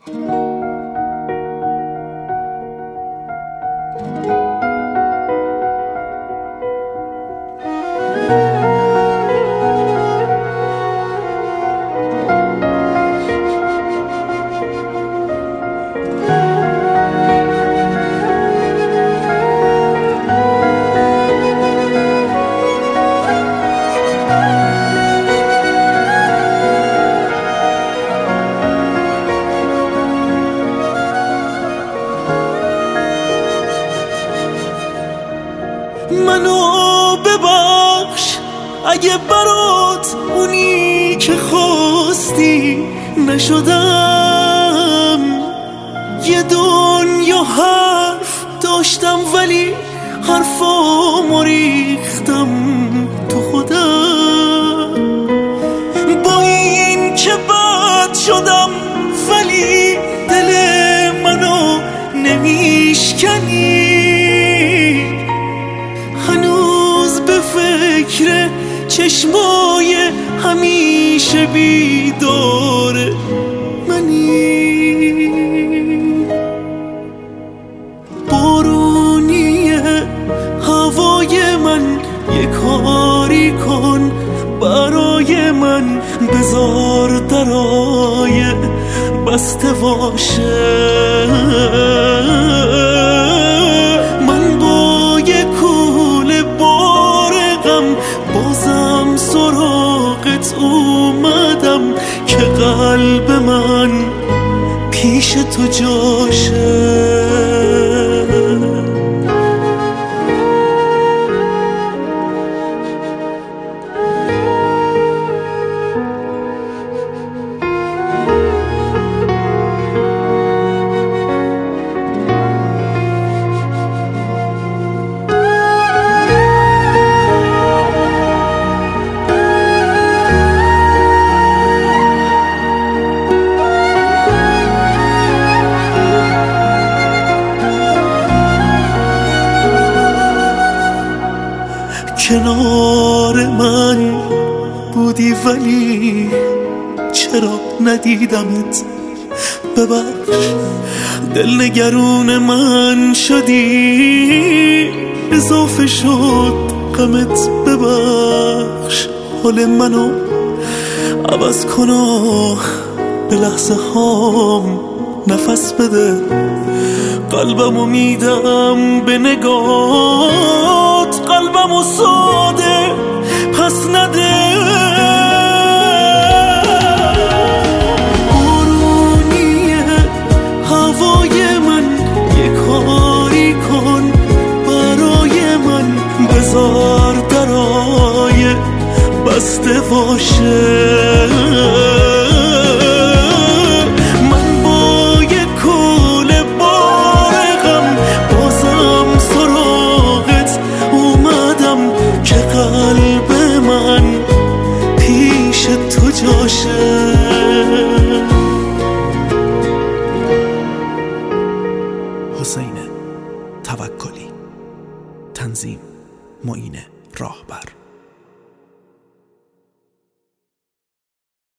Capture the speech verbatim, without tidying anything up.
منو ببخش اگه برات اونی که خواستی نشدم. یه دنیا حرف داشتم ولی حرفامو ریختم تو خودم. با این که بد شدم ولی دل منو نمیشکنی. هنوز به فکر چشمای همیشه بیدار منی. بارونیه هوای من، یه کاری کن برای من. بذار درای بسته باشه. من با یه کوله بار غم بازم سراغت اومدم که قلب من پیش تو جاشه. کنار من بودی ولی چرا ندیدمت؟ ببخش دل نگرون من شدی، اضافه شد غمت. ببخش حال منو عوض کن و به لحظه هام نفس بده. قلبمو میدم به نگات، قلبمو ساده پس نده. بارونیه هوای من، یه کاری کن برای من. بذار درای بسته باشه. حسین توکلی، تنظیم معین راهبر.